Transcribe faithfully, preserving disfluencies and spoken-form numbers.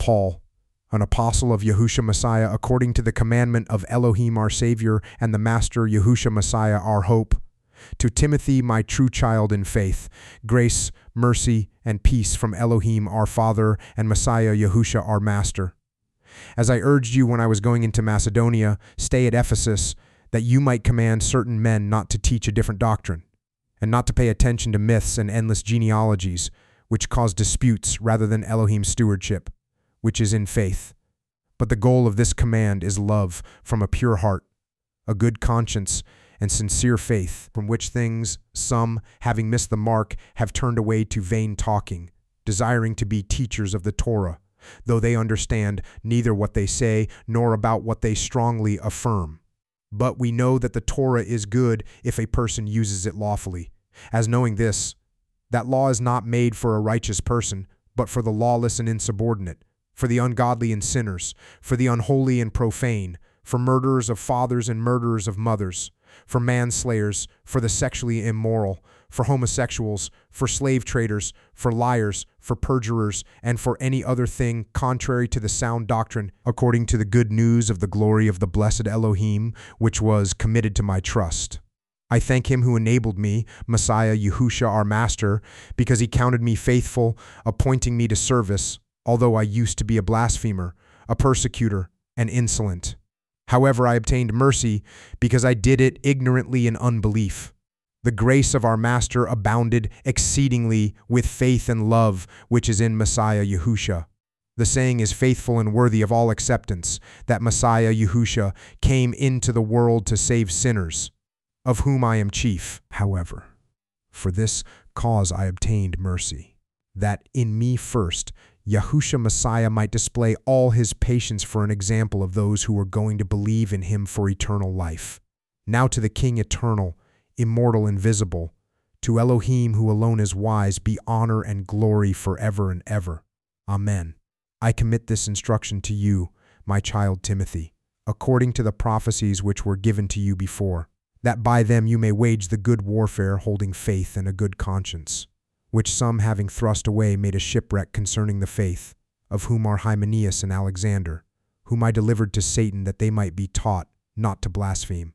Paul, an apostle of Yahushua Messiah, according to the commandment of Elohim our Savior and the Master Yahushua Messiah our hope. To Timothy, my true child in faith, grace, mercy, and peace from Elohim our Father and Messiah Yahushua our Master. As I urged you when I was going into Macedonia, stay at Ephesus, that you might command certain men not to teach a different doctrine, and not to pay attention to myths and endless genealogies, which cause disputes rather than Elohim's stewardship, which is in faith. But the goal of this command is love from a pure heart, a good conscience, and sincere faith, from which things some, having missed the mark, have turned away to vain talking, desiring to be teachers of the Torah, though they understand neither what they say nor about what they strongly affirm. But we know that the Torah is good if a person uses it lawfully, as knowing this, that law is not made for a righteous person, but for the lawless and insubordinate, for the ungodly and sinners, for the unholy and profane, for murderers of fathers and murderers of mothers, for manslayers, for the sexually immoral, for homosexuals, for slave traders, for liars, for perjurers, and for any other thing contrary to the sound doctrine, according to the good news of the glory of the blessed Elohim, which was committed to my trust. I thank him who enabled me, Messiah Yahushua our Master, because he counted me faithful, appointing me to service, although I used to be a blasphemer, a persecutor, and insolent. However, I obtained mercy because I did it ignorantly in unbelief. The grace of our Master abounded exceedingly with faith and love which is in Messiah Yahushua. The saying is faithful and worthy of all acceptance, that Messiah Yahushua came into the world to save sinners, of whom I am chief. However, for this cause I obtained mercy, that in me first Yahushua Messiah might display all his patience for an example of those who were going to believe in him for eternal life. Now to the King eternal, immortal, invisible, to Elohim who alone is wise, be honor and glory forever and ever. Amen. I commit this instruction to you, my child Timothy, according to the prophecies which were given to you before, that by them you may wage the good warfare, holding faith and a good conscience, which some having thrust away made a shipwreck concerning the faith, of whom are Hymenaeus and Alexander, whom I delivered to Satan that they might be taught not to blaspheme.